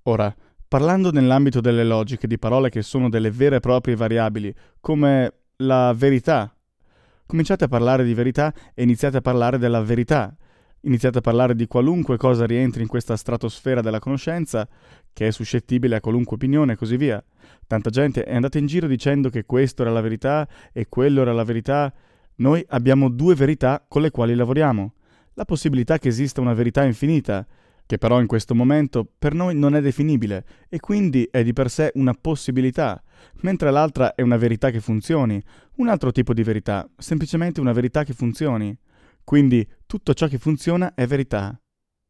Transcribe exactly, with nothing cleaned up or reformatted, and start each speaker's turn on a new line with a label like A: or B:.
A: Ora, parlando nell'ambito delle logiche di parole che sono delle vere e proprie variabili, come la verità, cominciate a parlare di verità e iniziate a parlare della verità. Iniziate a parlare di qualunque cosa rientri in questa stratosfera della conoscenza, che è suscettibile a qualunque opinione e così via. Tanta gente è andata in giro dicendo che questo era la verità e quello era la verità. Noi abbiamo due verità con le quali lavoriamo. La possibilità che esista una verità infinita, che però in questo momento per noi non è definibile e quindi è di per sé una possibilità, mentre l'altra è una verità che funzioni, un altro tipo di verità, semplicemente una verità che funzioni. Quindi tutto ciò che funziona è verità.